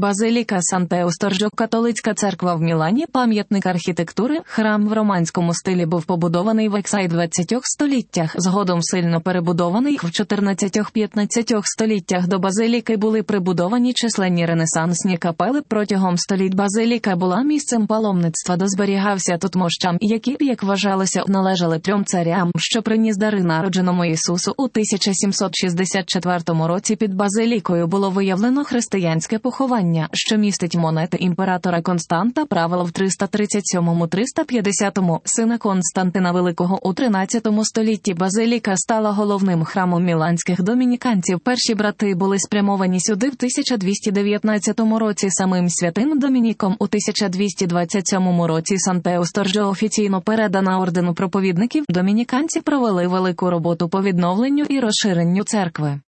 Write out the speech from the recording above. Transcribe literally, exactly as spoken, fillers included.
Базиліка Сант'Еусторджо, католицька церква в Мілані, пам'ятник архітектури, храм в романському стилі, був побудований в двадцятому століттях, згодом сильно перебудований. В чотирнадцятому-п'ятнадцятому століттях до базиліки були прибудовані численні ренесансні капели. Протягом століть базиліка була місцем паломництва, де зберігався тут мощам, які, як вважалося, належали трьом царям, що приніс дари народженому Ісусу. У тисяча сімсот шістдесят четвертому році під базилікою було виявлено християнське поховання, що містить монети імператора Константа, правил в триста тридцять сьомому - триста п'ятдесятому, сина Константина Великого. У тринадцятому столітті базиліка стала головним храмом міланських домініканців. Перші брати були спрямовані сюди в тисяча двісті дев'ятнадцятому році самим святим Домініком. У тисяча двісті двадцять сьомому році Сант'Еусторджо офіційно передана ордену проповідників. Домініканці провели велику роботу по відновленню і розширенню церкви.